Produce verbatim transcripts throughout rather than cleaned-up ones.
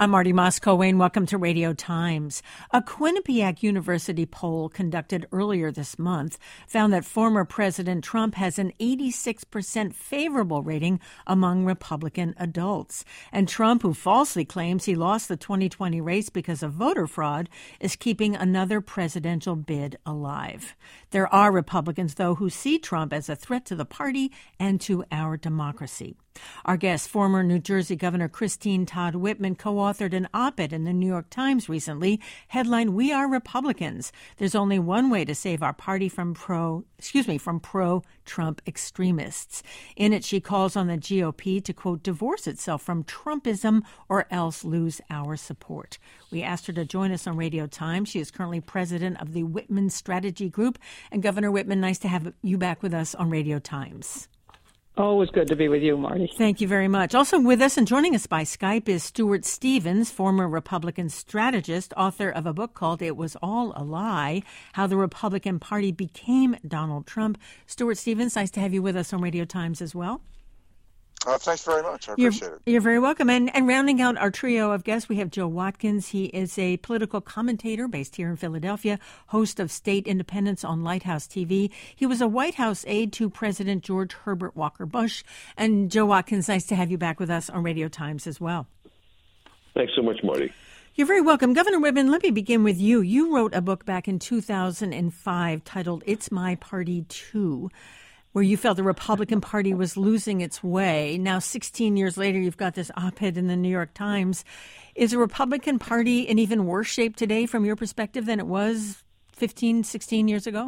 I'm Marty Moscoe-Wayne. Welcome to Radio Times. A Quinnipiac University poll conducted earlier this month found that former President Trump has an eighty-six percent favorable rating among Republican adults. And Trump, who falsely claims he lost the twenty twenty race because of voter fraud, is keeping another presidential bid alive. There are Republicans, though, who see Trump as a threat to the party and to our democracy. Our guest, former New Jersey Governor Christine Todd Whitman, co-authored an op-ed in the New York Times recently, headlined, "We Are Republicans. There's only one way to save our party from pro, excuse me, from pro-Trump extremists." In it, she calls on the G O P to, quote, divorce itself from Trumpism or else lose our support. We asked her to join us on Radio Times. She is currently president of the Whitman Strategy Group. And Governor Whitman, nice to have you back with us on Radio Times. Always good to be with you, Marty. Thank you very much. Also with us and joining us by Skype is Stuart Stevens, former Republican strategist, author of a book called It Was All a Lie, How the Republican Party Became Donald Trump. Stuart Stevens, nice to have you with us on Radio Times as well. Uh, thanks very much. I you're, appreciate it. You're very welcome. And, and rounding out our trio of guests, we have Joe Watkins. He is a political commentator based here in Philadelphia, host of State Independence on Lighthouse T V. He was a White House aide to President George Herbert Walker Bush. And Joe Watkins, nice to have you back with us on Radio Times as well. Thanks so much, Marty. You're very welcome. Governor Whitman, let me begin with you. You wrote a book back in two thousand five titled It's My Party Too, where you felt the Republican Party was losing its way. Now, sixteen years later, you've got this op-ed in the New York Times. Is the Republican Party in even worse shape today from your perspective than it was fifteen, sixteen years ago?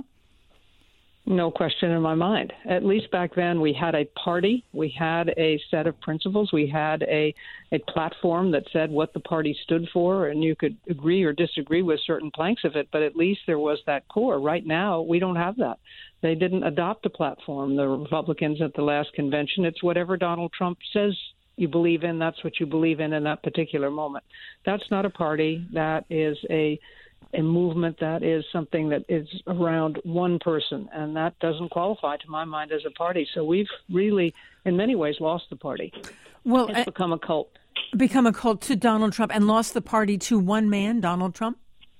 No question in my mind. At least back then, we had a party. We had a set of principles. We had a, a platform that said what the party stood for, and you could agree or disagree with certain planks of it, but at least there was that core. Right now, we don't have that. They didn't adopt a platform, the Republicans at the last convention. It's whatever Donald Trump says you believe in, that's what you believe in in that particular moment. That's not a party. That is a a movement. That is something that is around one person, and that doesn't qualify to my mind as a party. So we've really, in many ways, lost the party. Well, it's uh, become a cult. Become a cult to Donald Trump and lost the party to one man, Donald Trump?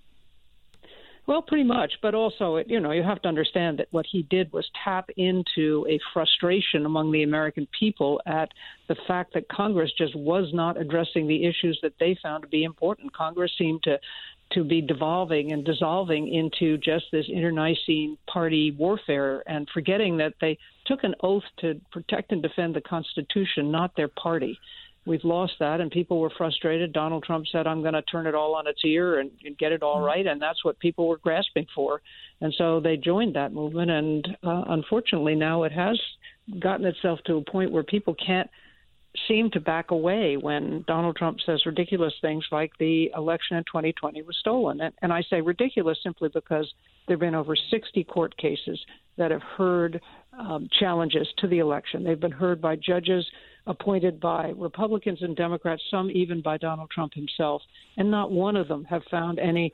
Well, pretty much, but also, you know, you have to understand that what he did was tap into a frustration among the American people at the fact that Congress just was not addressing the issues that they found to be important. Congress seemed to to be devolving and dissolving into just this internecine party warfare and forgetting that they took an oath to protect and defend the Constitution, not their party. We've lost that, and people were frustrated. Donald Trump said, I'm going to turn it all on its ear and, and get it all right, and that's what people were grasping for. And so they joined that movement, and uh, unfortunately now it has gotten itself to a point where people can't seem to back away when Donald Trump says ridiculous things like the election in twenty twenty was stolen. And, and I say ridiculous simply because there have been over sixty court cases that have heard um, challenges to the election. They've been heard by judges appointed by Republicans and Democrats, some even by Donald Trump himself, and not one of them have found any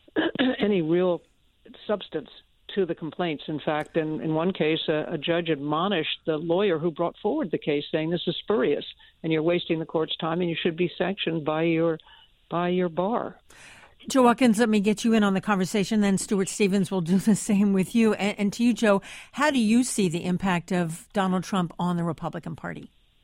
any real substance to the complaints. In fact, in, in one case, a, a judge admonished the lawyer who brought forward the case, saying this is spurious and you're wasting the court's time and you should be sanctioned by your by your bar. Joe Watkins, let me get you in on the conversation. Then Stuart Stevens will do the same with you. And, and to you, Joe, how do you see the impact of Donald Trump on the Republican Party?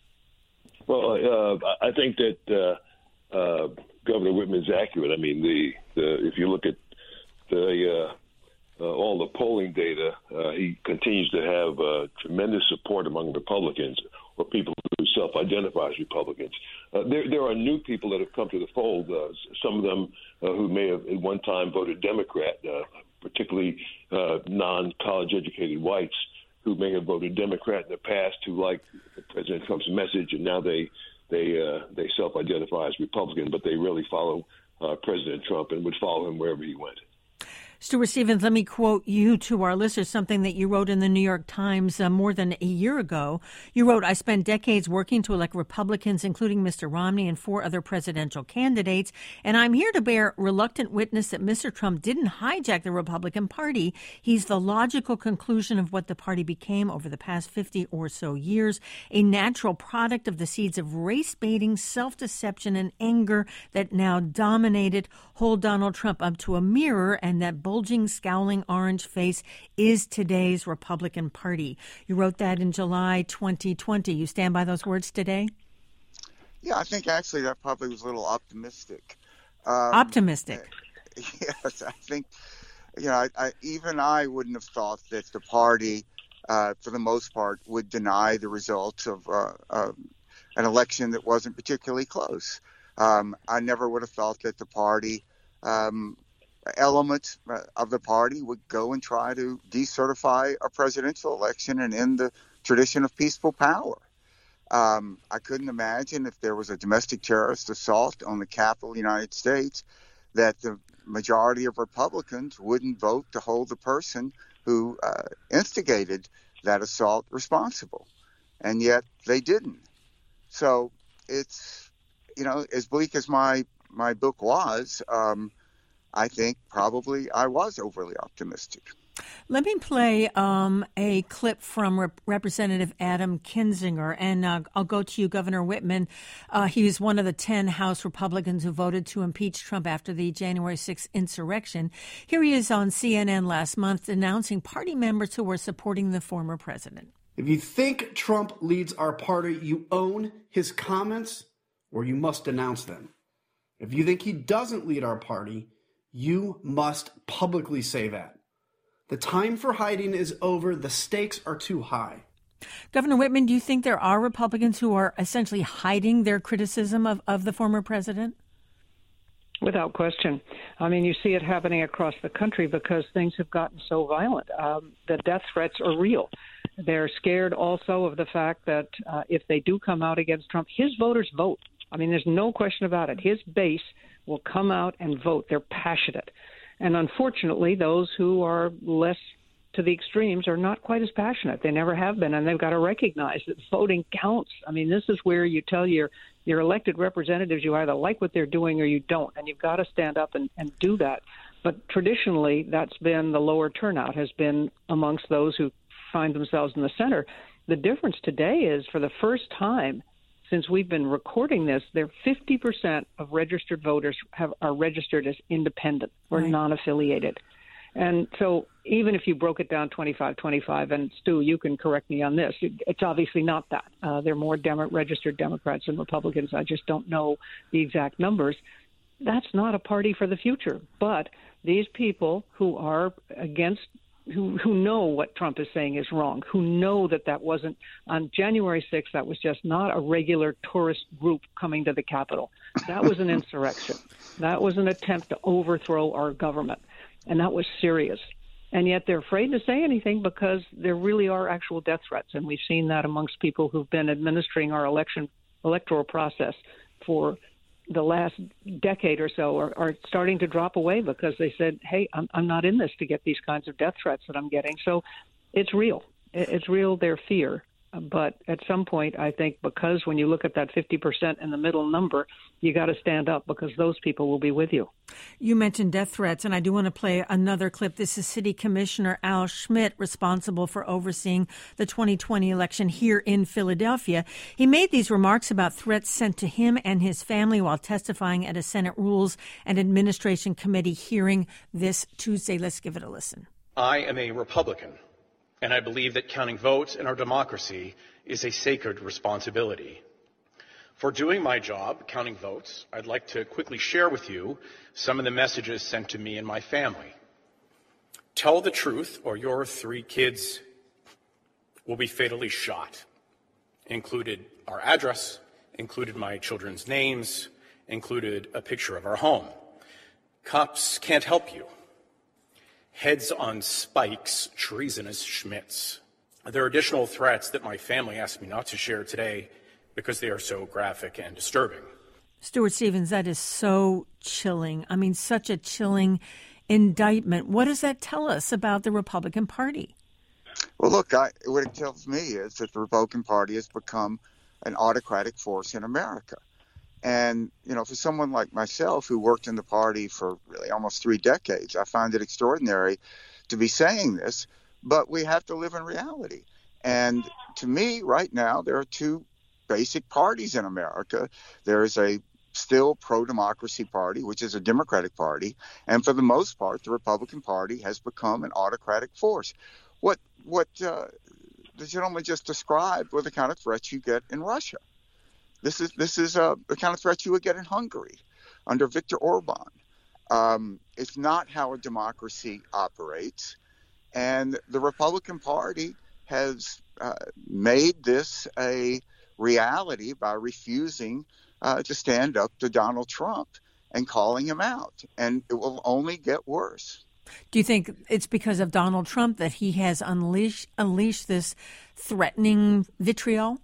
Well, uh, I think that uh, uh, Governor Whitman is accurate. I mean, the, the if you look at the uh, uh, all the polling data, uh, he continues to have uh, tremendous support among Republicans or people who self-identify as Republicans. Uh, there, there are new people that have come to the fold. Uh, some of them uh, who may have at one time voted Democrat, uh, particularly uh, non-college educated whites, who may have voted Democrat in the past, who like President Trump's message, and now they they uh, they self-identify as Republican, but they really follow uh, President Trump and would follow him wherever he went. Stuart Stevens, let me quote you to our listeners, something that you wrote in the New York Times uh, more than a year ago. You wrote, I spent decades working to elect Republicans, including Mister Romney and four other presidential candidates, and I'm here to bear reluctant witness that Mister Trump didn't hijack the Republican Party. He's the logical conclusion of what the party became over the past fifty or so years, a natural product of the seeds of race-baiting, self-deception, and anger that now dominated. Hold Donald Trump up to a mirror, and that bulging, scowling orange face is today's Republican Party. You wrote that in July twenty twenty. You stand by those words today? Yeah, I think actually that probably was a little optimistic. Um, optimistic. Yes, I think, you know, I, I, even I wouldn't have thought that the party, uh, for the most part, would deny the results of uh, uh, an election that wasn't particularly close. Um, I never would have thought that the party, um, elements of the party would go and try to decertify a presidential election and end the tradition of peaceful power. Um, I couldn't imagine if there was a domestic terrorist assault on the Capitol of the United States that the majority of Republicans wouldn't vote to hold the person who uh, instigated that assault responsible. And yet they didn't. So it's, you know, as bleak as my, my book was, um, I think probably I was overly optimistic. Let me play um, a clip from Rep- Representative Adam Kinzinger, and uh, I'll go to you, Governor Whitman. Uh, he was one of the ten House Republicans who voted to impeach Trump after the January sixth insurrection. Here he is on C N N last month announcing party members who were supporting the former president. If you think Trump leads our party, you own his comments or you must denounce them. If you think he doesn't lead our party, you must publicly say that. The time for hiding is over. The stakes are too high. Governor Whitman, do you think there are Republicans who are essentially hiding their criticism of, of the former president? Without question. I mean, you see it happening across the country because things have gotten so violent. Um, the death threats are real. They're scared also of the fact that uh, if they do come out against Trump, his voters vote. I mean, there's no question about it. His base will come out and vote. They're passionate. And unfortunately, those who are less to the extremes are not quite as passionate. They never have been, and they've got to recognize that voting counts. I mean, this is where you tell your, your elected representatives you either like what they're doing or you don't, and you've got to stand up and, and do that. But traditionally, that's been the lower turnout has been amongst those who find themselves in the center. The difference today is, for the first time since we've been recording this, there fifty percent of registered voters have are registered as independent or right. non-affiliated. And so even if you broke it down twenty-five twenty-five, and Stu, you can correct me on this, it's obviously not that. Uh, there are more Demo- registered Democrats than Republicans. I just don't know the exact numbers. That's not a party for the future. But these people who are against Who, who know what Trump is saying is wrong, who know that that wasn't on January sixth, that was just not a regular tourist group coming to the Capitol. That was an insurrection. That was an attempt to overthrow our government, and that was serious. And yet they're afraid to say anything because there really are actual death threats, and we've seen that amongst people who've been administering our election electoral process for the last decade or so are, are starting to drop away because they said, hey, I'm, I'm not in this to get these kinds of death threats that I'm getting. So it's real. It's real, their fear. But at some point, I think because when you look at that fifty percent in the middle number, you got to stand up because those people will be with you. You mentioned death threats, and I do want to play another clip. This is City Commissioner Al Schmidt, responsible for overseeing the twenty twenty election here in Philadelphia. He made these remarks about threats sent to him and his family while testifying at a Senate Rules and Administration Committee hearing this Tuesday. Let's give it a listen. I am a Republican, and I believe that counting votes in our democracy is a sacred responsibility. For doing my job, counting votes, I'd like to quickly share with you some of the messages sent to me and my family. Tell the truth, or your three kids will be fatally shot. Included our address, included my children's names, included a picture of our home. Cops can't help you. Heads on spikes, treasonous Schmitz. There are additional threats that my family asked me not to share today because they are so graphic and disturbing. Stuart Stevens, that is so chilling. I mean, such a chilling indictment. What does that tell us about the Republican Party? Well, look, I, what it tells me is that the Republican Party has become an autocratic force in America. And, you know, for someone like myself who worked in the party for really almost three decades, I find it extraordinary to be saying this, but we have to live in reality. And to me, right now, there are two basic parties in America. There is a still pro-democracy party, which is a Democratic party. And for the most part, the Republican Party has become an autocratic force. What what uh, the gentleman just described were the kind of threats you get in Russia. This is this is uh, the kind of threats you would get in Hungary under Viktor Orban. Um, it's not how a democracy operates. And the Republican Party has uh, made this a reality by refusing uh, to stand up to Donald Trump and calling him out. And it will only get worse. Do you think it's because of Donald Trump that he has unleashed unleashed this threatening vitriol?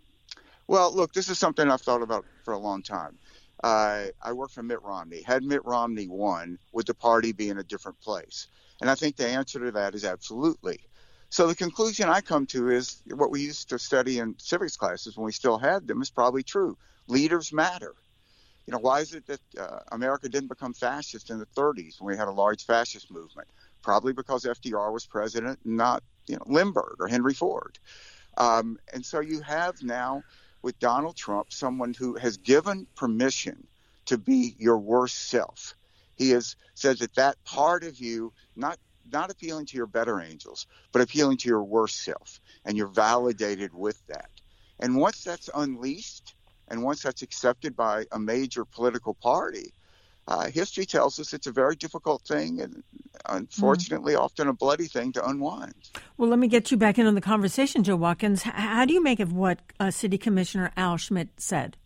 Well, look, this is something I've thought about for a long time. Uh, I worked for Mitt Romney. Had Mitt Romney won, would the party be in a different place? And I think the answer to that is absolutely. So the conclusion I come to is what we used to study in civics classes when we still had them is probably true. Leaders matter. You know, why is it that uh, America didn't become fascist in the thirties when we had a large fascist movement? Probably because F D R was president, not, you know, Lindbergh or Henry Ford. Um, and so you have now with Donald Trump someone who has given permission to be your worst self. He has said that that part of you, not not appealing to your better angels, but appealing to your worst self, and you're validated with that. And once that's unleashed, and once that's accepted by a major political party, uh, history tells us it's a very difficult thing and unfortunately mm. often a bloody thing to unwind. Well, let me get you back in on the conversation, Joe Watkins. How do you make of what uh, City Commissioner Al Schmidt said?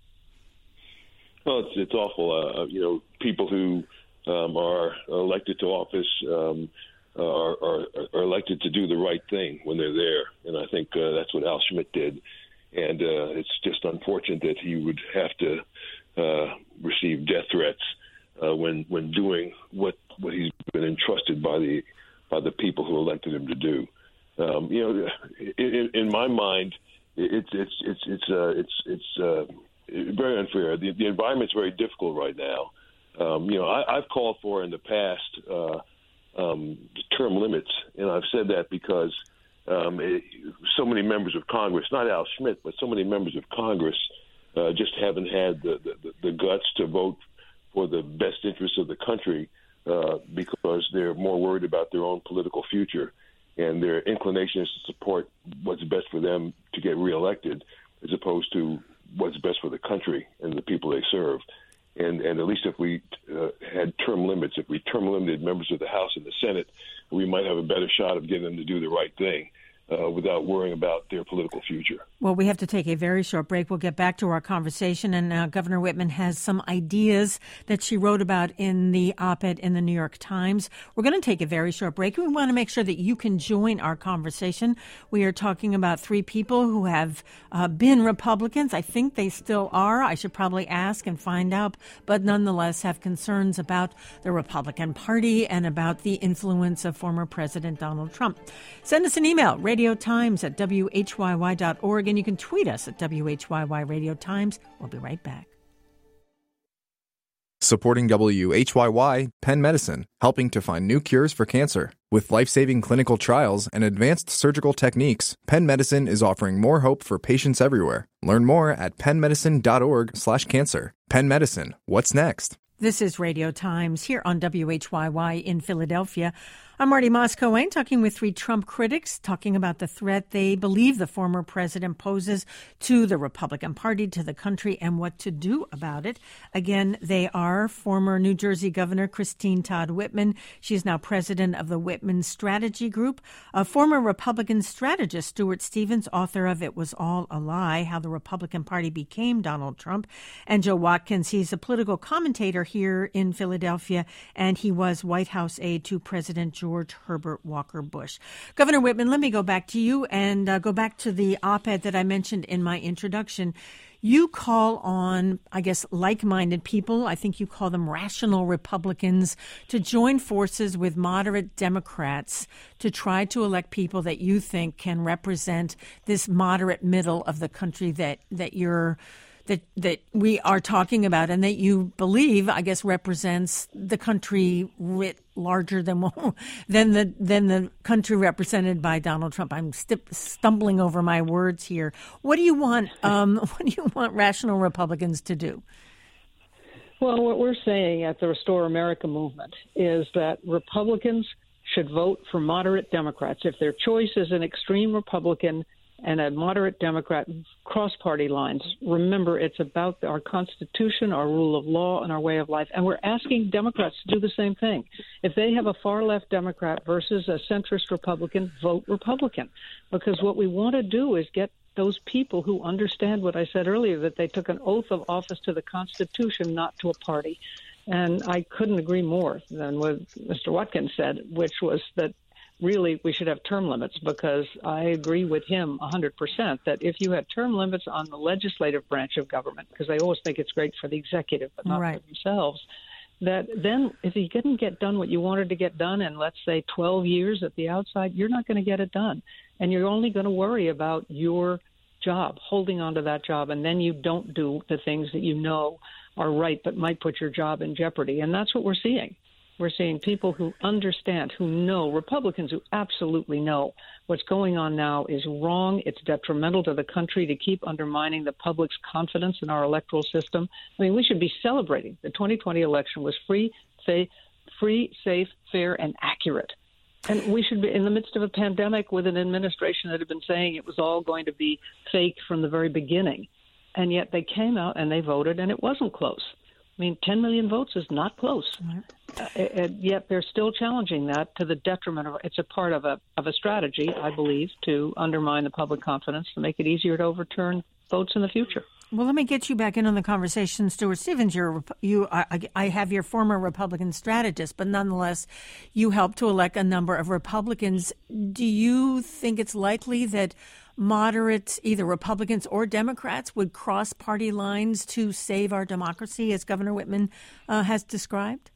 Well, it's, it's awful. Uh, you know, people who um, are elected to office um, are, are, are elected to do the right thing when they're there. And I think uh, that's what Al Schmidt did. And uh, it's just unfortunate that he would have to uh, receive death threats uh, when when doing what, what he's been entrusted by the by the people who elected him to do. Um, you know, in, in my mind, it's it's it's it's uh, it's it's uh, very unfair. The, the environment's very difficult right now. Um, you know, I, I've called for in the past uh, um, term limits, and I've said that because. Um, it, so many members of Congress, not Al Schmidt, but so many members of Congress uh, just haven't had the, the, the guts to vote for the best interests of the country uh, because they're more worried about their own political future. And their inclination is to support what's best for them to get reelected as opposed to what's best for the country and the people they serve. And, and at least if we uh, had term limits, if we term limited members of the House and the Senate, we might have a better shot of getting them to do the right thing uh, without worrying about their political future. Well, we have to take a very short break. We'll get back to our conversation. And uh, Governor Whitman has some ideas that she wrote about in the op-ed in the New York Times. We're going to take a very short break. We want to make sure that you can join our conversation. We are talking about three people who have uh, been Republicans. I think they still are. I should probably ask and find out, but nonetheless have concerns about the Republican Party and about the influence of former President Donald Trump. Send us an email, radiotimes at w h y y dot org, and you can tweet us at W H Y Y Radio Times. We'll be right back. Supporting W H Y Y, Penn Medicine, helping to find new cures for cancer. With life-saving clinical trials and advanced surgical techniques, Penn Medicine is offering more hope for patients everywhere. Learn more at pennmedicine.org slash cancer. Penn Medicine, what's next? This is Radio Times here on W H Y Y in Philadelphia. I'm Marty Moscow-Wayne, talking with three Trump critics, talking about the threat they believe the former president poses to the Republican Party, to the country, and what to do about it. Again, they are former New Jersey Governor Christine Todd Whitman. She is now president of the Whitman Strategy Group. A former Republican strategist, Stuart Stevens, author of It Was All a Lie, How the Republican Party Became Donald Trump. And Joe Watkins, he's a political commentator here in Philadelphia, and he was White House aide to President George George Herbert Walker Bush. Governor Whitman, let me go back to you and uh, go back to the op-ed that I mentioned in my introduction. You call on, I guess, like-minded people, I think you call them rational Republicans, to join forces with moderate Democrats to try to elect people that you think can represent this moderate middle of the country that, that you're that that we are talking about, and that you believe, I guess, represents the country writ larger than than the than the country represented by Donald Trump. I'm st- stumbling over my words here. What do you want? Um, what do you want rational Republicans to do? Well, what we're saying at the Restore America movement is that Republicans should vote for moderate Democrats. If their choice is an extreme Republican and a moderate Democrat, cross party lines. Remember, it's about our Constitution, our rule of law, and our way of life. And we're asking Democrats to do the same thing. If they have a far left Democrat versus a centrist Republican, vote Republican. Because what we want to do is get those people who understand what I said earlier, that they took an oath of office to the Constitution, not to a party. And I couldn't agree more than what Mister Watkins said, which was that really we should have term limits, because I agree with him one hundred percent that if you had term limits on the legislative branch of government, because they always think it's great for the executive but not right. for themselves, that then if you didn't get done what you wanted to get done in, let's say, twelve years at the outside, you're not going to get it done. And you're only going to worry about your job, holding on to that job, and then you don't do the things that you know are right but might put your job in jeopardy. And that's what we're seeing. We're seeing people who understand, who know, Republicans who absolutely know what's going on now is wrong. It's detrimental to the country to keep undermining the public's confidence in our electoral system. I mean, we should be celebrating the twenty twenty election was free, safe, free, safe, fair, and accurate. And we should be in the midst of a pandemic with an administration that had been saying it was all going to be fake from the very beginning. And yet they came out and they voted, and it wasn't close. I mean, ten million votes is not close. Right. Uh, and yet they're still challenging that to the detriment of, it's a part of a of a strategy, I believe, to undermine the public confidence, to make it easier to overturn votes in the future. Well, let me get you back in on the conversation, Stuart Stevens. You're, you, I, I have your former Republican strategist, but nonetheless, you helped to elect a number of Republicans. Do you think it's likely that moderates, either Republicans or Democrats, would cross party lines to save our democracy, as Governor Whitman uh, has described?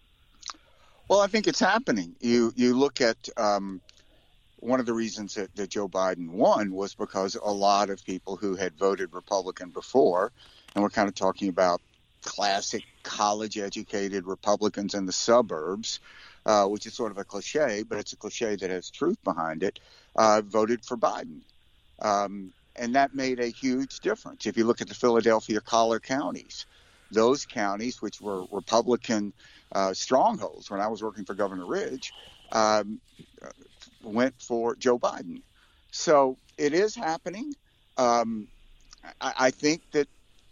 Well, I think it's happening. You you look at um, one of the reasons that, that Joe Biden won was because a lot of people who had voted Republican before, and we're kind of talking about classic college-educated Republicans in the suburbs, uh, which is sort of a cliche, but it's a cliche that has truth behind it, uh, voted for Biden. Um, and that made a huge difference. If you look at the Philadelphia collar counties, those counties, which were Republican uh, strongholds when I was working for Governor Ridge, um, went for Joe Biden. So it is happening. Um, I, I think that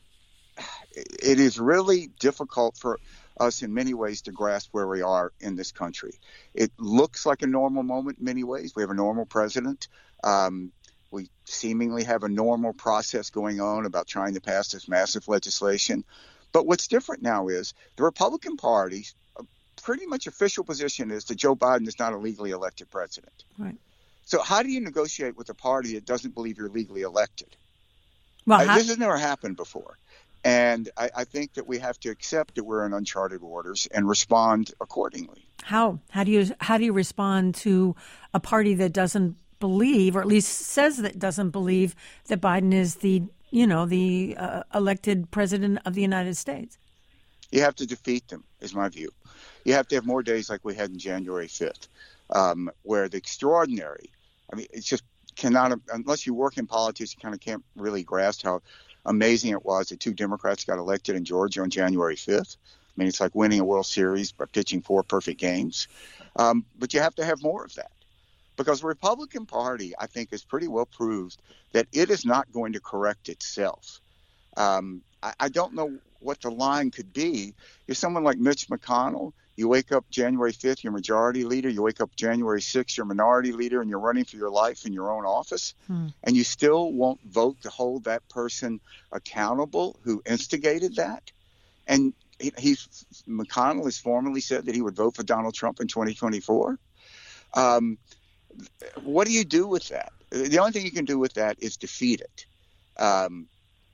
it is really difficult for us in many ways to grasp where we are in this country. It looks like a normal moment in many ways. We have a normal president. Um, we seemingly have a normal process going on about trying to pass this massive legislation. But what's different now is the Republican Party's pretty much official position is that Joe Biden is not a legally elected president. Right. So how do you negotiate with a party that doesn't believe you're legally elected? Well, uh, how- this has never happened before. And I, I think that we have to accept that we're in uncharted waters and respond accordingly. How? How do you how do you respond to a party that doesn't believe, or at least says that doesn't believe, that Biden is the, you know, the uh, elected president of the United States? You have to defeat them, is my view. You have to have more days like we had on January fifth, um, where the extraordinary, I mean, it's just cannot, unless you work in politics, you kind of can't really grasp how amazing it was that two Democrats got elected in Georgia on January fifth. I mean, it's like winning a World Series by pitching four perfect games. Um, but you have to have more of that, because the Republican Party, I think, is pretty well proved that it is not going to correct itself. Um, I, I don't know what the line could be. If someone like Mitch McConnell, you wake up January fifth, you're majority leader, you wake up January sixth, you're minority leader, and you're running for your life in your own office, hmm. and you still won't vote to hold that person accountable who instigated that. And he, he's McConnell has formally said that he would vote for Donald Trump in twenty twenty-four. Um, what do you do with that? The only thing you can do with that is defeat it. Um,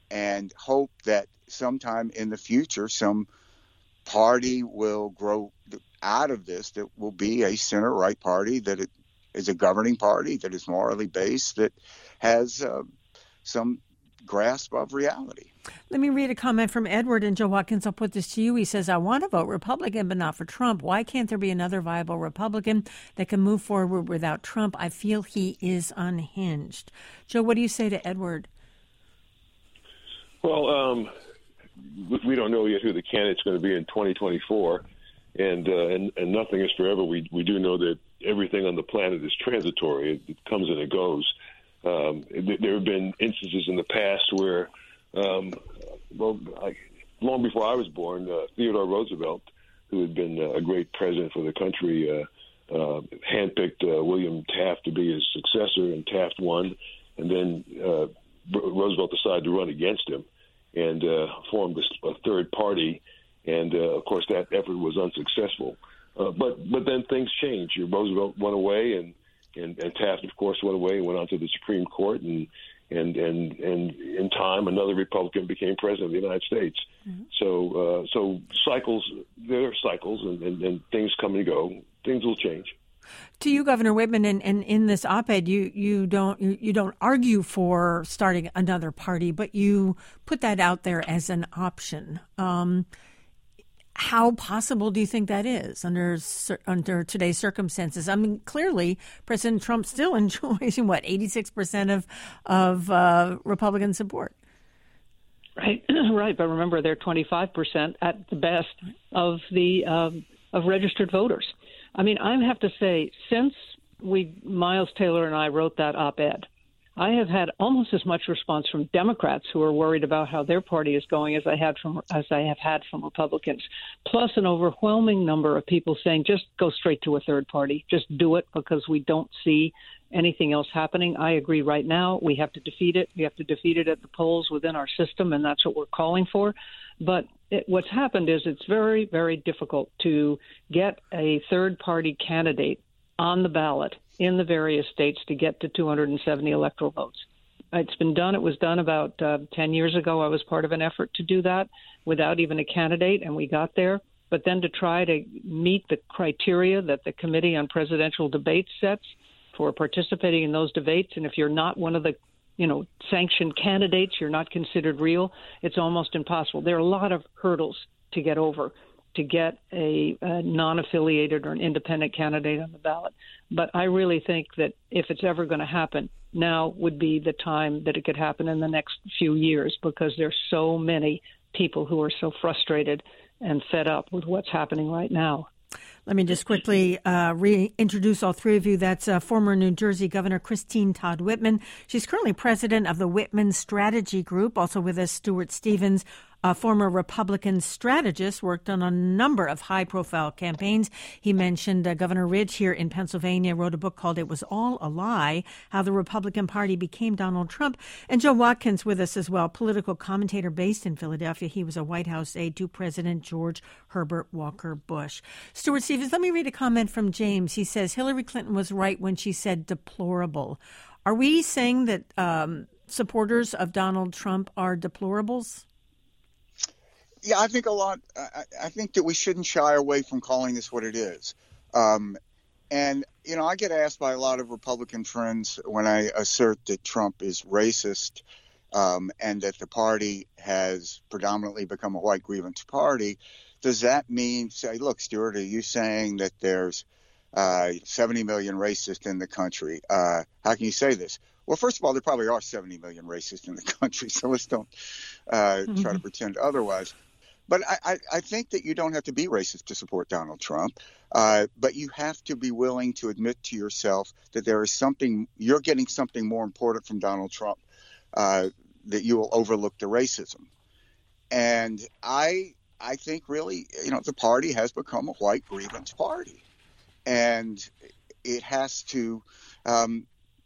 and hope that sometime in the future some party will grow out of this that will be a center-right party, that it is a governing party, that is morally based, that has uh, some grasp of reality. Let me read a comment from Edward, and Joe Watkins, I'll put this to you. He says, I want to vote Republican, but not for Trump. Why can't there be another viable Republican that can move forward without Trump? I feel he is unhinged. Joe, what do you say to Edward? Well, um, we don't know yet who the candidate's going to be in twenty twenty-four, and, uh, and and nothing is forever. We we do know that everything on the planet is transitory. It, it comes and it goes. Um, there have been instances in the past where, um, well, I, long before I was born, uh, Theodore Roosevelt, who had been a great president for the country, uh, uh, handpicked uh, William Taft to be his successor, and Taft won. And then uh, Roosevelt decided to run against him and uh, formed a, a third party. And, uh, of course, that effort was unsuccessful. Uh, but but then things changed. Roosevelt went away, and And, and Taft, of course, went away and went on to the Supreme Court, and and and, and in time, another Republican became president of the United States. Mm-hmm. So uh, so cycles, there are cycles, and, and, and things come and go. Things will change. To you, Governor Whitman, and, and in this op-ed, you you don't you, you don't argue for starting another party, but you put that out there as an option. Um, How possible do you think that is under under today's circumstances? I mean, clearly, President Trump still enjoys, what, eighty-six percent of, of uh, Republican support. Right, right. But remember, they're twenty-five percent at the best of the um, of registered voters. I mean, I have to say, since we Miles Taylor and I wrote that op-ed, I have had almost as much response from Democrats who are worried about how their party is going as I had from as I have had from Republicans, plus an overwhelming number of people saying just go straight to a third party, just do it because we don't see anything else happening. I agree right now we have to defeat it. We have to defeat it at the polls within our system, and that's what we're calling for. But it, what's happened is it's very, very difficult to get a third party candidate on the ballot in the various states to get to two hundred seventy electoral votes. It's been done. It was done about uh, ten years ago. I was part of an effort to do that without even a candidate, and we got there. But then to try to meet the criteria that the Committee on Presidential Debates sets for participating in those debates, and if you're not one of the you know, sanctioned candidates, you're not considered real, it's almost impossible. There are a lot of hurdles to get over to get a, a non-affiliated or an independent candidate on the ballot. But I really think that if it's ever going to happen, now would be the time that it could happen in the next few years, because there's so many people who are so frustrated and fed up with what's happening right now. Let me just quickly uh, reintroduce all three of you. That's uh, former New Jersey Governor Christine Todd Whitman. She's currently president of the Whitman Strategy Group. Also with us, Stuart Stevens, a former Republican strategist, worked on a number of high-profile campaigns. He mentioned uh, Governor Ridge here in Pennsylvania, wrote a book called It Was All a Lie, How the Republican Party Became Donald Trump. And Joe Watkins with us as well, political commentator based in Philadelphia. He was a White House aide to President George Herbert Walker Bush. Stuart Stevens, let me read a comment from James. He says, Hillary Clinton was right when she said deplorable. Are we saying that um, supporters of Donald Trump are deplorables? Yeah, I think a lot. I, I think that we shouldn't shy away from calling this what it is. Um, and, you know, I get asked by a lot of Republican friends when I assert that Trump is racist um, and that the party has predominantly become a white grievance party. Does that mean, say, look, Stuart, are you saying that there's uh, seventy million racists in the country? Uh, how can you say this? Well, first of all, there probably are seventy million racists in the country, so let's don't uh, mm-hmm. try to pretend otherwise. But I, I, I think that you don't have to be racist to support Donald Trump, uh, but you have to be willing to admit to yourself that there is something, you're getting something more important from Donald Trump, uh, that you will overlook the racism. And I I think really, you know, the party has become a white grievance party. And it has to um,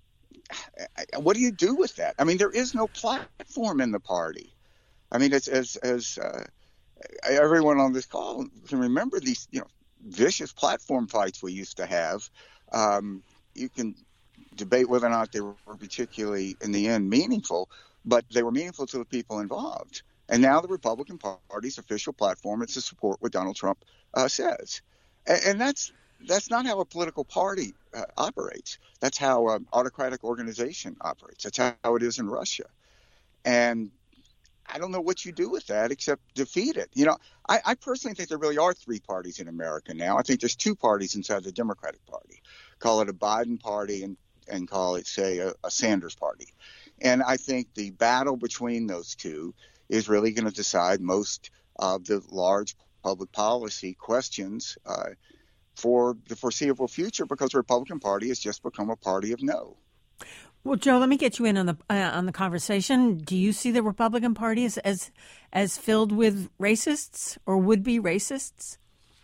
– what do you do with that? I mean, there is no platform in the party. I mean, it's as as uh, everyone on this call can remember these, you know, vicious platform fights we used to have. Um, you can debate whether or not they were particularly, in the end, meaningful. but they were meaningful to the people involved. And now the Republican Party's official platform is to support what Donald Trump uh, says. And, and that's that's not how a political party uh, operates. That's how an autocratic organization operates. That's how it is in Russia. And I don't know what you do with that except defeat it. You know, I, I personally think there really are three parties in America now. I think there's two parties inside the Democratic Party. Call it a Biden party and, and call it, say, a, a Sanders party. And I think the battle between those two is really going to decide most of the large public policy questions uh, for the foreseeable future, because the Republican Party has just become a party of no. Well, Joe, let me get you in on the uh, on the conversation. Do you see the Republican Party as, as as filled with racists or would-be racists?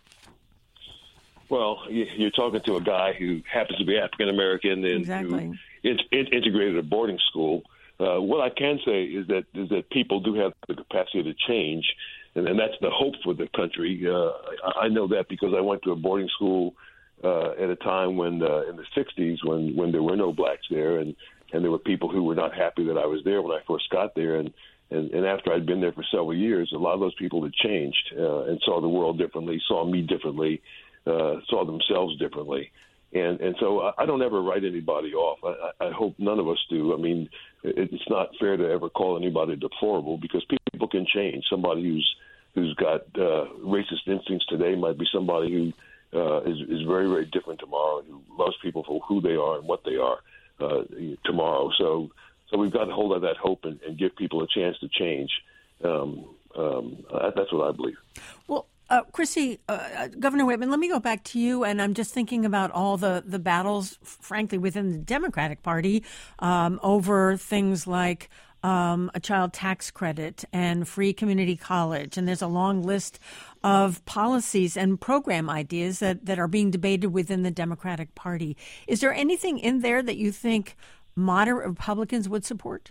Well, you're talking to a guy who happens to be African American and exactly. who in, in, integrated a boarding school. Uh, what I can say is that is that people do have the capacity to change, and, and that's the hope for the country. Uh, I, I know that because I went to a boarding school uh, at a time when uh, in the sixties when, when there were no blacks there, and, and there were people who were not happy that I was there when I first got there. And, and, and after I'd been there for several years, a lot of those people had changed uh, and saw the world differently, saw me differently, uh, saw themselves differently. And and so I, I don't ever write anybody off. I, I hope none of us do. I mean, it, it's not fair to ever call anybody deplorable, because people can change. Somebody who's who's got uh, racist instincts today might be somebody who uh, is, is very, very different tomorrow, who loves people for who they are and what they are uh, tomorrow. So so we've got to hold out that hope and, and give people a chance to change. Um, um, that's what I believe. Well, Uh, Chrissy, uh, Governor Whitman, let me go back to you. And I'm just thinking about all the, the battles, frankly, within the Democratic Party um, over things like um, a child tax credit and free community college. And there's a long list of policies and program ideas that, that are being debated within the Democratic Party. Is there anything in there that you think moderate Republicans would support?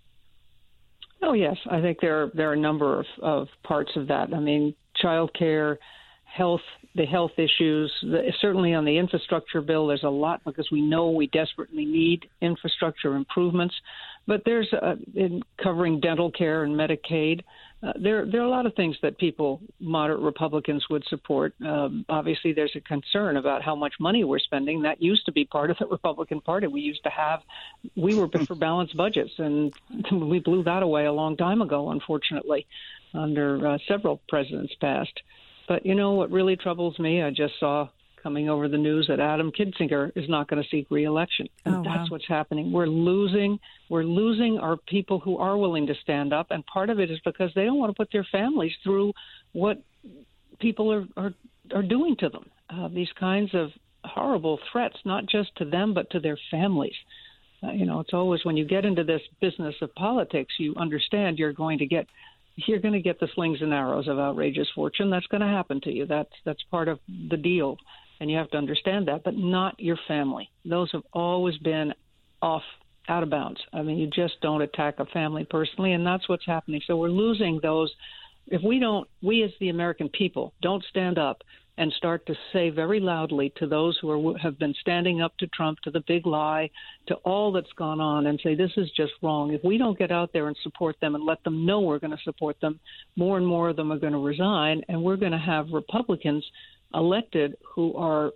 Oh, yes. I think there, there are a number of, of parts of that. I mean, child care, health, the health issues, the, certainly on the infrastructure bill, there's a lot because we know we desperately need infrastructure improvements. But there's uh, in covering dental care and Medicaid. Uh, there, there are a lot of things that people, moderate Republicans, would support. Um, obviously, there's a concern about how much money we're spending. That used to be part of the Republican Party. We used to have, we were for balanced budgets, and we blew that away a long time ago, unfortunately, under uh, several presidents past. But, you know, what really troubles me, I just saw coming over the news that Adam Kinzinger is not going to seek re-election. And oh, that's wow. what's happening. We're losing, we're losing our people who are willing to stand up. And part of it is because they don't want to put their families through what people are, are, are doing to them. Uh, these kinds of horrible threats, not just to them, but to their families. Uh, you know, it's always when you get into this business of politics, you understand you're going to get You're going to get the slings and arrows of outrageous fortune. That's going to happen to you. That's that's part of the deal, and you have to understand that. But not your family. Those have always been off, out of bounds. I mean, you just don't attack a family personally, and that's what's happening. So we're losing those. If we don't, we as the American people don't stand up and start to say very loudly to those who are, have been standing up to Trump, to the big lie, to all that's gone on, and say this is just wrong. If we don't get out there and support them and let them know we're going to support them, more and more of them are going to resign, and we're going to have Republicans elected who are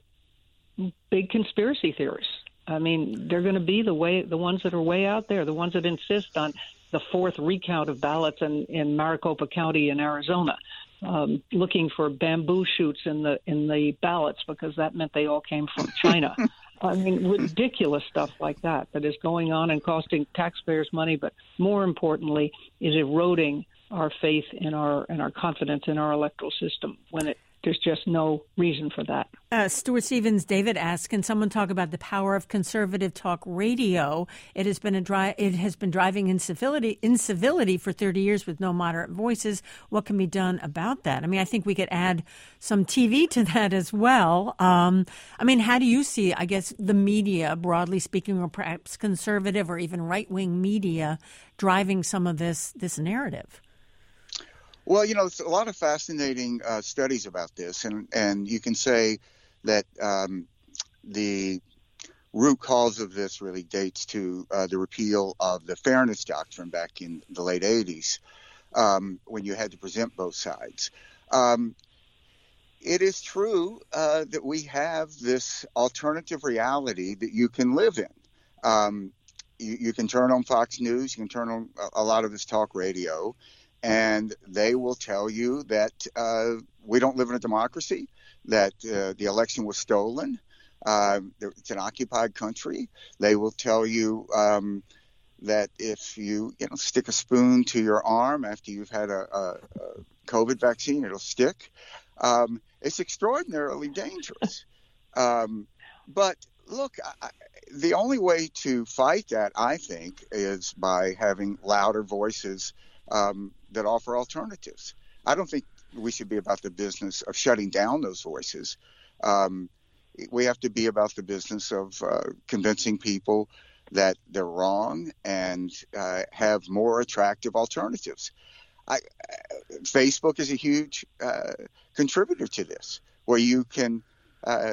big conspiracy theorists. I mean, they're going to be the way the ones that are way out there, the ones that insist on the fourth recount of ballots in, in Maricopa County in Arizona. Um, looking for bamboo shoots in the in the ballots because that meant they all came from China. I mean, ridiculous stuff like that that is going on and costing taxpayers money, but more importantly, is eroding our faith in our and our confidence in our electoral system when it there's just no reason for that. Uh, Stuart Stevens, David asks, can someone talk about the power of conservative talk radio? It has been a dri- it has been driving incivility, incivility for thirty years with no moderate voices. What can be done about that? I mean, I think we could add some T V to that as well. Um, I mean, how do you see, I guess, the media, broadly speaking, or perhaps conservative or even right-wing media driving some of this this narrative? Well, you know, there's a lot of fascinating uh, studies about this, and, and you can say that um, the root cause of this really dates to uh, the repeal of the Fairness Doctrine back in the late eighties, um, when you had to present both sides. Um, it is true uh, that we have this alternative reality that you can live in. Um, you, you can turn on Fox News, you can turn on a, a lot of this talk radio, and they will tell you that uh, we don't live in a democracy, that uh, the election was stolen, uh, it's an occupied country. They will tell you um, that if you, you know, stick a spoon to your arm after you've had a, a, a COVID vaccine, it'll stick. Um, it's extraordinarily dangerous. Um, but look, I, the only way to fight that, I think, is by having louder voices um, that offer alternatives. I don't think we should be about the business of shutting down those voices. Um, we have to be about the business of uh, convincing people that they're wrong and uh, have more attractive alternatives. I, Facebook is a huge uh, contributor to this, where you can uh,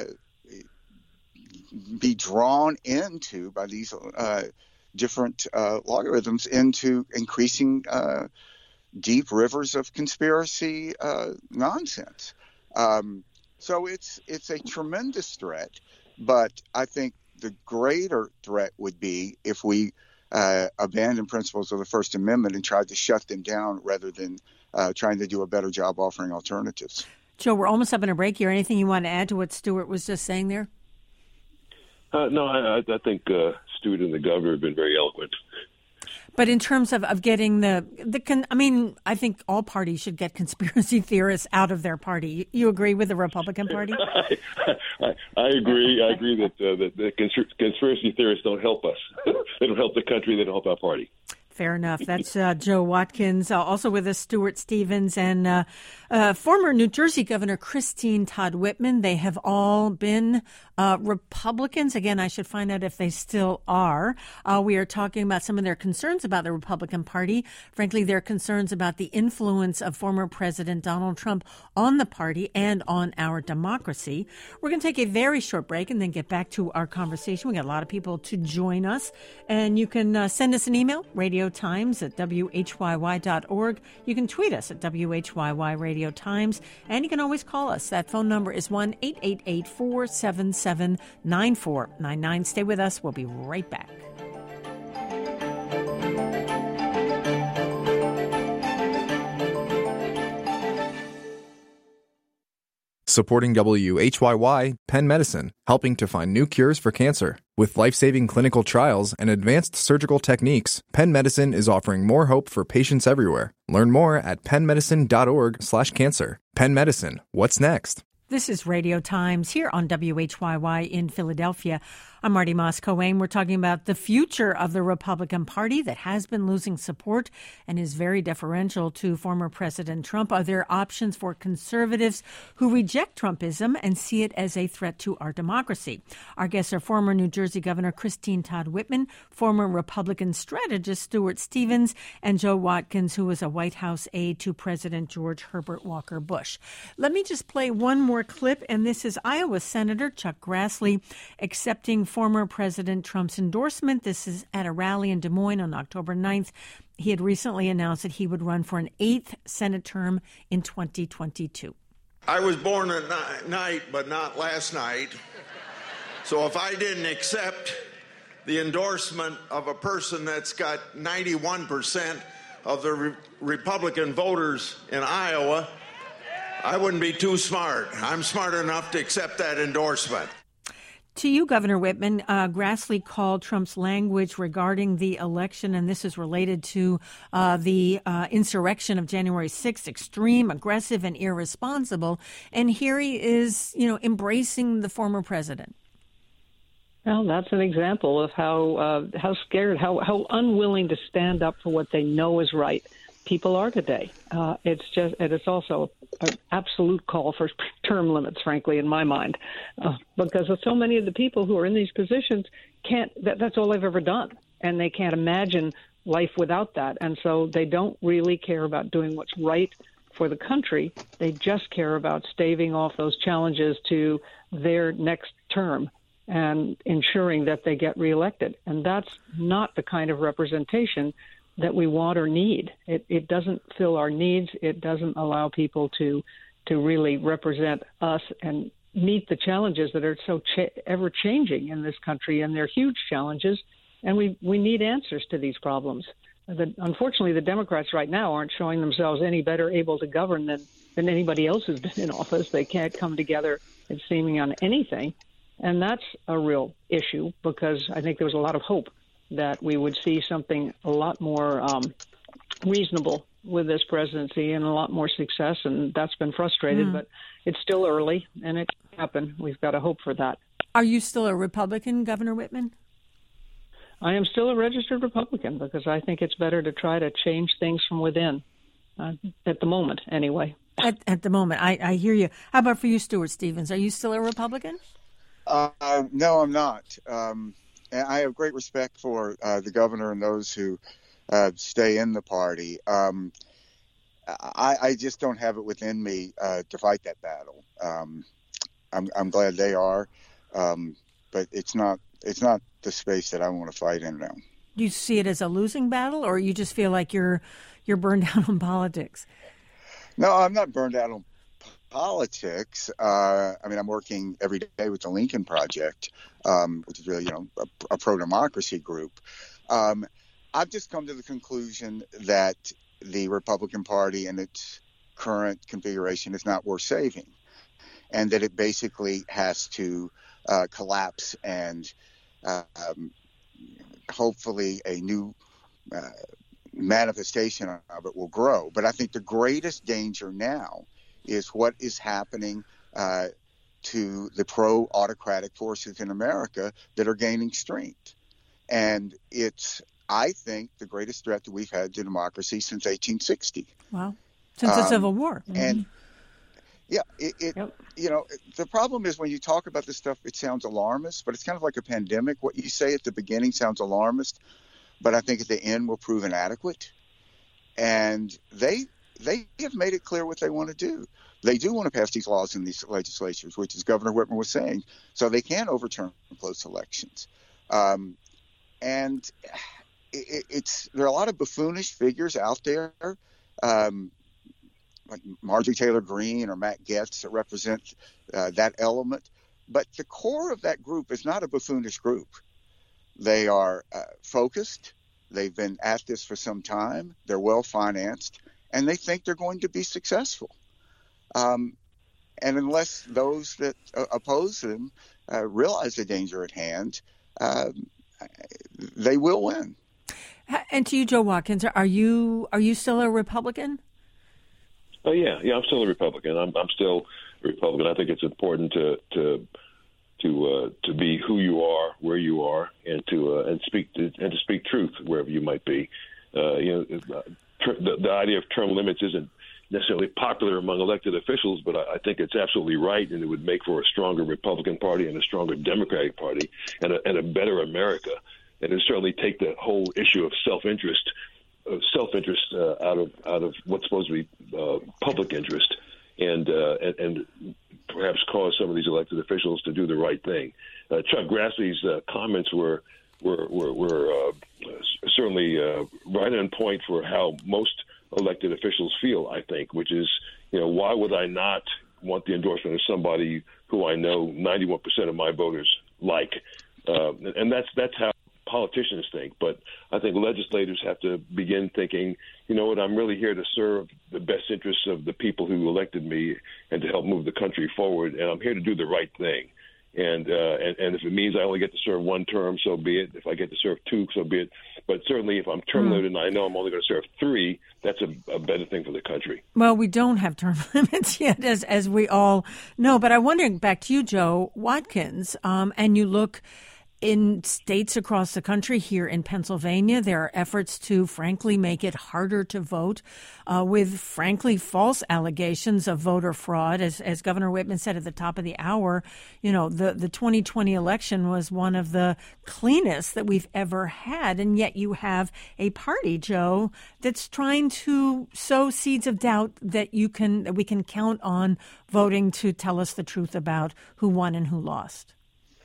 be drawn into by these uh, different uh, logarithms into increasing uh, deep rivers of conspiracy uh, nonsense. Um, so it's it's a tremendous threat, but I think the greater threat would be if we uh, abandon principles of the First Amendment and tried to shut them down rather than uh, trying to do a better job offering alternatives. Joe, we're almost up in a break here. Anything you want to add to what Stuart was just saying there? Uh, no, I, I think uh, Stuart and the governor have been very eloquent. But in terms of, of getting the, the con, I mean, I think all parties should get conspiracy theorists out of their party. You, you agree with the Republican Party? I, I, I agree. I agree that, uh, that the conspiracy theorists don't help us. They don't help the country. They don't help our party. Fair enough. That's uh, Joe Watkins. Uh, also with us, Stuart Stevens and uh, uh, former New Jersey Governor Christine Todd Whitman. They have all been uh, Republicans. Again, I should find out if they still are. Uh, we are talking about some of their concerns about the Republican Party. Frankly, their concerns about the influence of former President Donald Trump on the party and on our democracy. We're going to take a very short break and then get back to our conversation. We got a lot of people to join us. And you can uh, send us an email, radio Times at W H Y Y dot org. You can tweet us at W H Y Y Radio Times, and you can always call us. That phone number is one eight eight eight, four seven seven, nine four nine nine. Stay with us. We'll be right back. Supporting W H Y Y, Penn Medicine, helping to find new cures for cancer. With life-saving clinical trials and advanced surgical techniques, Penn Medicine is offering more hope for patients everywhere. Learn more at penn medicine dot org slash cancer. Penn Medicine, what's next? This is Radio Times here on W H Y Y in Philadelphia. I'm Marty Moss-Coane. We're talking about the future of the Republican Party that has been losing support and is very deferential to former President Trump. Are there options for conservatives who reject Trumpism and see it as a threat to our democracy? Our guests are former New Jersey Governor Christine Todd Whitman, former Republican strategist Stuart Stevens, and Joe Watkins, who was a White House aide to President George Herbert Walker Bush. Let me just play one more clip, and this is Iowa Senator Chuck Grassley accepting former President Trump's endorsement. This is at a rally in Des Moines on October ninth. He had recently announced that he would run for an eighth Senate term in twenty twenty-two. I was born at night, but not last night. So if I didn't accept the endorsement of a person that's got ninety-one percent of the re- Republican voters in Iowa, I wouldn't be too smart. I'm smart enough to accept that endorsement. To you, Governor Whitman, uh, Grassley called Trump's language regarding the election, and this is related to uh, the uh, insurrection of January sixth, extreme, aggressive, and irresponsible. And here he is, you know, embracing the former president. Well, that's an example of how uh, how scared, how how unwilling to stand up for what they know is right people are today. Uh, it's just, and it's also an absolute call for term limits, frankly, in my mind, uh, because of so many of the people who are in these positions can't. That, that's all they've ever done, and they can't imagine life without that. And so they don't really care about doing what's right for the country. They just care about staving off those challenges to their next term. and ensuring that they get reelected. And that's not the kind of representation that we want or need. It, it doesn't fill our needs. It doesn't allow people to to really represent us and meet the challenges that are so cha- ever changing in this country, and they're huge challenges. And we, we need answers to these problems. The, unfortunately, the Democrats right now aren't showing themselves any better able to govern than, than anybody else who's been in office. They can't come together, it seeming, on anything. And that's a real issue, because I think there was a lot of hope that we would see something a lot more um, reasonable with this presidency and a lot more success. And that's been frustrated, mm. but it's still early and it can happen. We've got to hope for that. Are you still a Republican, Governor Whitman? I am still a registered Republican, because I think it's better to try to change things from within, uh, at the moment, anyway. At, at the moment, I, I hear you. How about for you, Stuart Stevens? Are you still a Republican? Uh, no, I'm not. Um, and I have great respect for uh, the governor and those who uh, stay in the party. Um, I, I just don't have it within me uh, to fight that battle. Um, I'm, I'm glad they are, um, but it's not. It's not the space that I want to fight in now. Do you see it as a losing battle, or you just feel like you're you're burned out on politics? No, I'm not burned out on politics. Uh, I mean, I'm working every day with the Lincoln Project, um, which is really, you know, a, a pro-democracy group. Um, I've just come to the conclusion that the Republican Party in its current configuration is not worth saving, and that it basically has to uh, collapse, and uh, um, hopefully a new uh, manifestation of it will grow. But I think the greatest danger now is what is happening uh, to the pro-autocratic forces in America that are gaining strength. And it's, I think, the greatest threat that we've had to democracy since eighteen sixty. Wow. Since um, the Civil War. Mm-hmm. And yeah, it, it yep. you know, the problem is when you talk about this stuff, it sounds alarmist, but it's kind of like a pandemic. What you say at the beginning sounds alarmist, but I think at the end will prove inadequate. And they they have made it clear what they want to do. They do want to pass these laws in these legislatures, which, as Governor Whitman was saying, so they can overturn close elections. Um, and it, it's there are a lot of buffoonish figures out there, um, like Marjorie Taylor Greene or Matt Gaetz, that represent uh, that element. But the core of that group is not a buffoonish group. They are uh, focused. They've been at this for some time. They're well financed, and they think they're going to be successful. Um, and unless those that uh, oppose them uh, realize the danger at hand, um, they will win. And to you, Joe Watkins, are you are you still a Republican? Oh yeah, yeah, I'm still a Republican. I'm I'm still a Republican. I think it's important to to to uh, to be who you are, where you are, and to uh, and speak to, and to speak truth wherever you might be. Uh, you know, the, the idea of term limits isn't necessarily popular among elected officials, but I, I think it's absolutely right, and it would make for a stronger Republican Party and a stronger Democratic Party and a, and a better America. And it would certainly take the whole issue of self-interest, uh, self-interest uh, out of out of what's supposed to be uh, public interest, and, uh, and and perhaps cause some of these elected officials to do the right thing. Uh, Chuck Grassley's uh, comments were were were, were uh, certainly uh, right on point for how most elected officials feel, I think, which is, you know, why would I not want the endorsement of somebody who I know ninety-one percent of my voters like? Uh, and that's that's how politicians think. But I think legislators have to begin thinking, you know what, I'm really here to serve the best interests of the people who elected me and to help move the country forward, and I'm here to do the right thing. And, uh, and and if it means I only get to serve one term, so be it. If I get to serve two, so be it. But certainly if I'm term limited and I know I'm only going to serve three, that's a, a better thing for the country. Well, we don't have term limits yet, as as we all know. But I'm wondering, back to you, Joe Watkins, um, and you look in states across the country. Here in Pennsylvania, there are efforts to, frankly, make it harder to vote uh, with, frankly, false allegations of voter fraud. As as Governor Whitman said at the top of the hour, you know, the, the twenty twenty election was one of the cleanest that we've ever had. And yet you have a party, Joe, that's trying to sow seeds of doubt that you can that we can count on voting to tell us the truth about who won and who lost.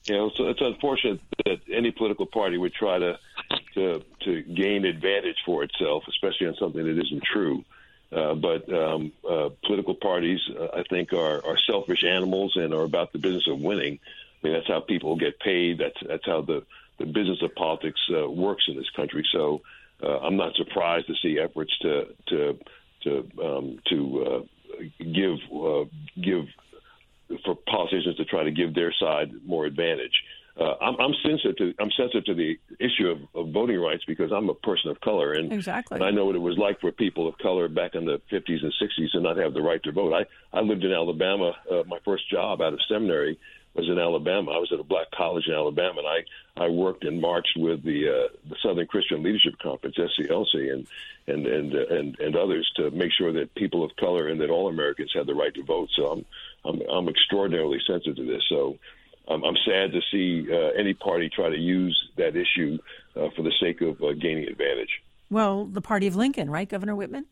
You know, so it's unfortunate that any political party would try to to to gain advantage for itself, especially on something that isn't true. Uh, but um, uh, political parties, uh, I think, are, are selfish animals and are about the business of winning. I mean, that's how people get paid. That's that's how the, the business of politics uh, works in this country. So uh, I'm not surprised to see efforts to to to um, to uh, give uh, give for politicians to try to give their side more advantage. Uh, I'm, I'm sensitive to I'm sensitive to the issue of, of voting rights because I'm a person of color, and, exactly. and I know what it was like for people of color back in the fifties and sixties to not have the right to vote. I, I lived in Alabama. Uh, my first job out of seminary was in Alabama. I was at a black college in Alabama, and I, I worked and marched with the uh, the Southern Christian Leadership Conference, S C L C, and and and uh, and and others to make sure that people of color and that all Americans had the right to vote. So I'm I'm, I'm extraordinarily sensitive to this. So. Um, I'm sad to see uh, any party try to use that issue uh, for the sake of uh, gaining advantage. Well, the party of Lincoln, right, Governor Whitman?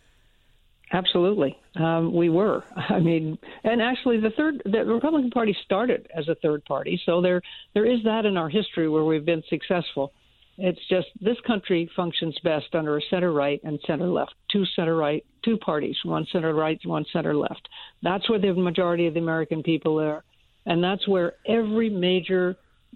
Absolutely. Um, we were. I mean, and actually the third, the Republican Party started as a third party. So there, there is that in our history where we've been successful. It's just this country functions best under a center right and center left, two center right, two parties, one center right, one center left. That's where the majority of the American people are. And that's where every major,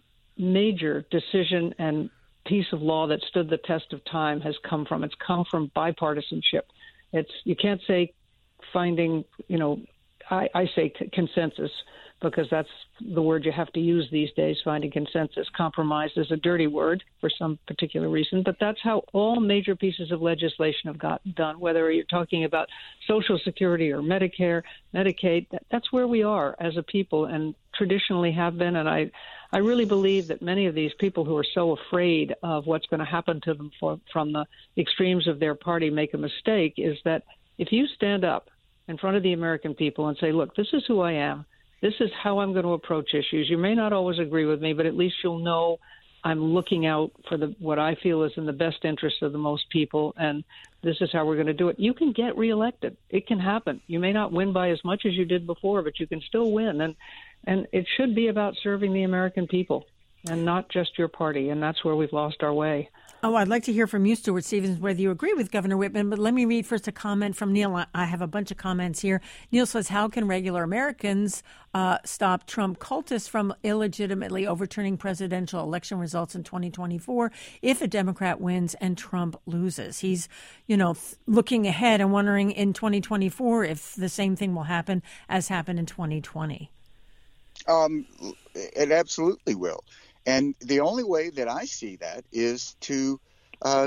major decision and piece of law that stood the test of time has come from. It's come from bipartisanship. It's you can't say finding, you know, I, I say c- consensus because that's the word you have to use these days, finding consensus. Compromise is a dirty word for some particular reason, but that's how all major pieces of legislation have gotten done, whether you're talking about Social Security or Medicare, Medicaid. That, that's where we are as a people and traditionally have been. And I, I really believe that many of these people who are so afraid of what's going to happen to them for, from the extremes of their party make a mistake is that if you stand up in front of the American people and say, look, this is who I am, this is how I'm going to approach issues. You may not always agree with me, but at least you'll know I'm looking out for the what I feel is in the best interest of the most people, and this is how we're going to do it. You can get reelected. It can happen. You may not win by as much as you did before, but you can still win. And and it should be about serving the American people and not just your party, and that's where we've lost our way. Oh, I'd like to hear from you, Stuart Stevens, whether you agree with Governor Whitman, but let me read first a comment from Neil. I have a bunch of comments here. Neil says, how can regular Americans uh, stop Trump cultists from illegitimately overturning presidential election results in twenty twenty-four if a Democrat wins and Trump loses? He's, you know, th- looking ahead and wondering in twenty twenty-four if the same thing will happen as happened in twenty twenty. Um, it absolutely will. And the only way that I see that is to uh,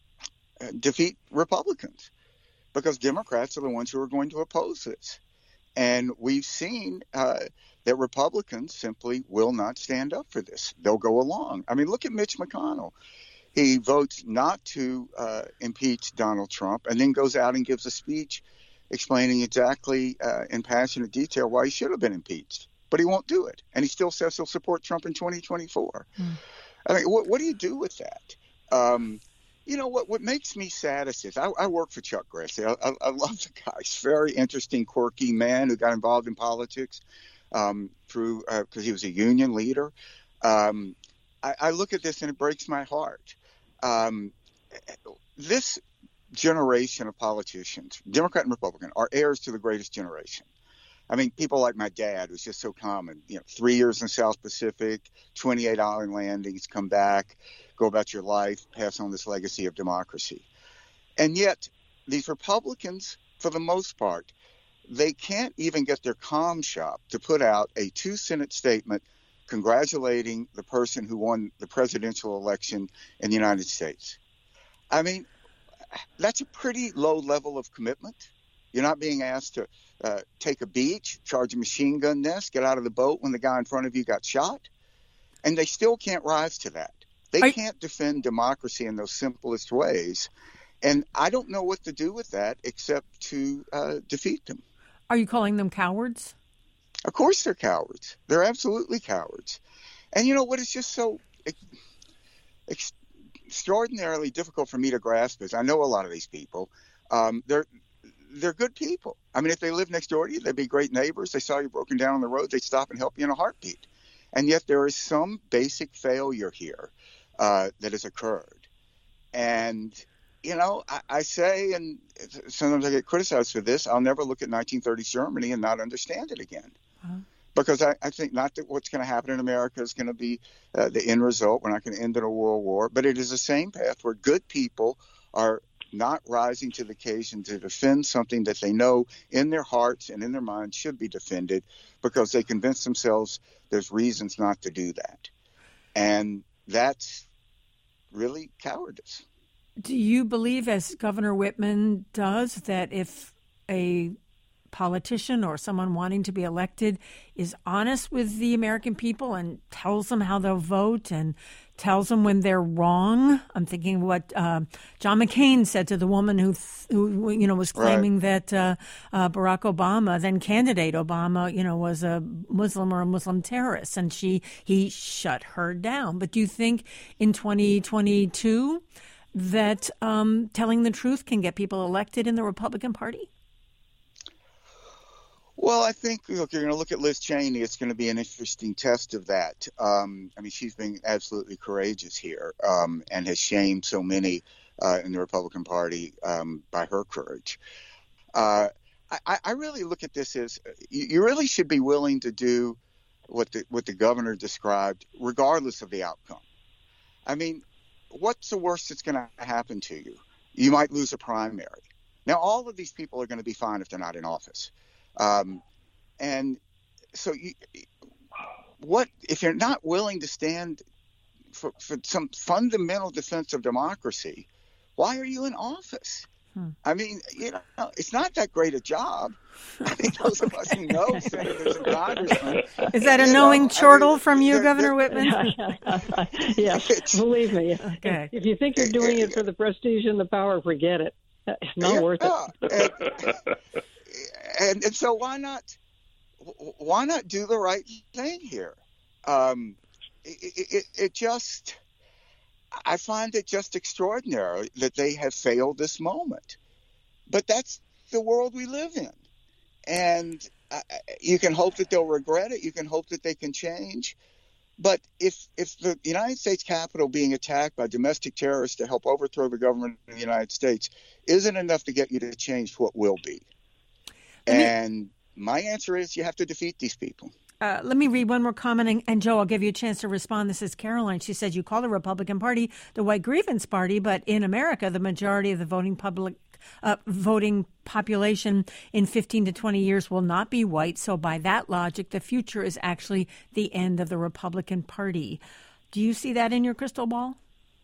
defeat Republicans, because Democrats are the ones who are going to oppose this. And we've seen uh, that Republicans simply will not stand up for this. They'll go along. I mean, look at Mitch McConnell. He votes not to uh, impeach Donald Trump and then goes out and gives a speech explaining exactly uh, in passionate detail why he should have been impeached. But he won't do it. And he still says he'll support Trump in twenty twenty-four. Mm. I mean, what, what do you do with that? Um, you know, what, what makes me saddest is I, I work for Chuck Grassley. I, I, I love the guy. He's a very interesting, quirky man who got involved in politics um, through because uh, he was a union leader. Um, I, I look at this and it breaks my heart. Um, this generation of politicians, Democrat and Republican, are heirs to the greatest generation. I mean, people like my dad, who's just so common, you know, three years in the South Pacific, twenty-eight island landings, come back, go about your life, pass on this legacy of democracy. And yet these Republicans, for the most part, they can't even get their comm shop to put out a two-sentence statement congratulating the person who won the presidential election in the United States. I mean, that's a pretty low level of commitment. You're not being asked to uh, take a beach, charge a machine gun nest, get out of the boat when the guy in front of you got shot. And they still can't rise to that. They I... can't defend democracy in those simplest ways. And I don't know what to do with that except to uh, defeat them. Are you calling them cowards? Of course they're cowards. They're absolutely cowards. And you know what is just so ex- ex- extraordinarily difficult for me to grasp is I know a lot of these people. Um, they're They're good people. I mean, if they lived next door to you, they'd be great neighbors. They saw you broken down on the road, they'd stop and help you in a heartbeat. And yet there is some basic failure here uh, that has occurred. And, you know, I, I say, and sometimes I get criticized for this, I'll never look at nineteen thirties Germany and not understand it again. Uh-huh. Because I, I think not that what's going to happen in America is going to be uh, the end result. We're not going to end in a world war. But it is the same path where good people are not rising to the occasion to defend something that they know in their hearts and in their minds should be defended because they convince themselves there's reasons not to do that. And that's really cowardice. Do you believe, as Governor Whitman does, that if a politician or someone wanting to be elected is honest with the American people and tells them how they'll vote and tells them when they're wrong? I'm thinking what uh, John McCain said to the woman who, who you know, was claiming right. that uh, uh, Barack Obama, then candidate Obama, you know, was a Muslim or a Muslim terrorist, and she he shut her down. But do you think in twenty twenty-two that um, telling the truth can get people elected in the Republican Party? Well, I think, look, you're going to look at Liz Cheney. It's going to be an interesting test of that. Um, I mean, she's been absolutely courageous here um, and has shamed so many uh, in the Republican Party um, by her courage. Uh, I, I really look at this as you, you really should be willing to do what the, what the governor described, regardless of the outcome. I mean, what's the worst that's going to happen to you? You might lose a primary. Now, all of these people are going to be fine if they're not in office. Um, and so you, what, if you're not willing to stand for, for some fundamental defense of democracy, why are you in office? Hmm. I mean, you know, it's not that great a job. I think those of us who know senators and congressmen. Is that a knowing know, chortle I mean, from you, Governor Whitman? Yes, believe me. Okay. If you think you're doing it for the prestige and the power, forget it. It's not yeah, worth uh, it. and, and, and so why not? Why not do the right thing here? Um, it, it, it just, I find it just extraordinary that they have failed this moment. But that's the world we live in. And uh, you can hope that they'll regret it. You can hope that they can change. But if if the United States Capitol being attacked by domestic terrorists to help overthrow the government of the United States isn't enough to get you to change what will be. And my answer is you have to defeat these people. Uh, let me read one more comment, and, and Joe, I'll give you a chance to respond. This is Caroline. She says, you call the Republican Party the white grievance party, but in America, the majority of the voting public uh, voting population in fifteen to twenty years will not be white. So by that logic, the future is actually the end of the Republican Party. Do you see that in your crystal ball?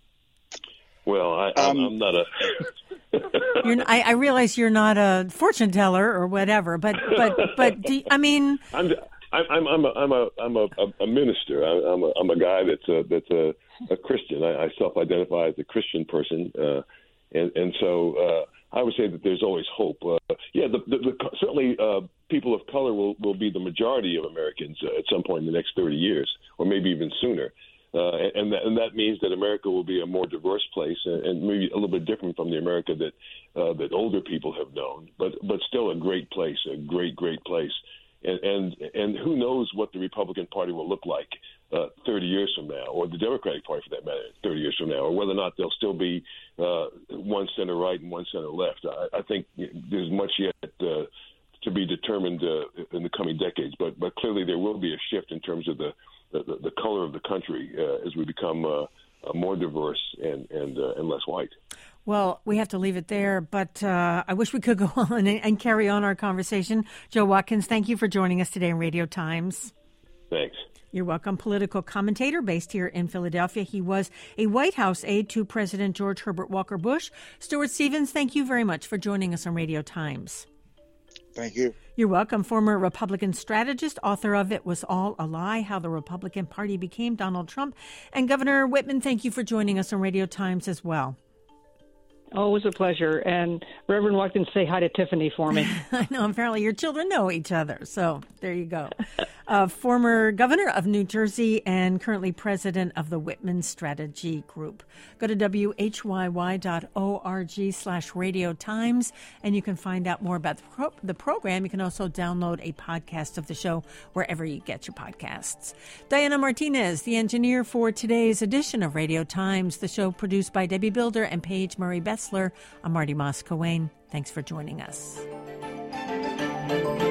Well, I, I'm, um, I'm not a... You're, I, I realize you're not a fortune teller or whatever, but but but do, I mean, I'm I'm I'm a I'm a I'm a, a minister. I, I'm a I'm a guy that's a that's a, a Christian. I, I self-identify as a Christian person, uh, and and so uh, I would say that there's always hope. Uh, yeah, the, the, the, certainly uh, people of color will, will be the majority of Americans uh, at some point in the next thirty years, or maybe even sooner. Uh, and, that, and that means that America will be a more diverse place, and, and maybe a little bit different from the America that uh, that older people have known, but but still a great place, a great, great place. And and, and who knows what the Republican Party will look like uh, thirty years from now, or the Democratic Party for that matter, thirty years from now, or whether or not they'll still be uh, one center right and one center left. I, I think there's much yet uh, to be determined uh, in the coming decades, but but clearly there will be a shift in terms of the The, the color of the country uh, as we become uh, uh, more diverse and and, uh, and less white. Well, we have to leave it there, but uh, I wish we could go on and, and carry on our conversation. Joe Watkins, thank you for joining us today on Radio Times. Thanks. You're welcome. Political commentator based here in Philadelphia. He was a White House aide to President George Herbert Walker Bush. Stuart Stevens, thank you very much for joining us on Radio Times. Thank you. You're welcome. Former Republican strategist, author of It Was All a Lie, How the Republican Party Became Donald Trump. And Governor Whitman, thank you for joining us on Radio Times as well. Always a pleasure. And Reverend Watkins, say hi to Tiffany for me. I know, apparently your children know each other. So there you go. Uh, former governor of New Jersey and currently president of the Whitman Strategy Group. Go to W H Y Y dot org slash Radio Times, and you can find out more about the, pro- the program. You can also download a podcast of the show wherever you get your podcasts. Diana Martinez, the engineer for today's edition of Radio Times, the show produced by Debbie Builder and Paige Murray Bessler. I'm Marty Moss-Coane. Thanks for joining us.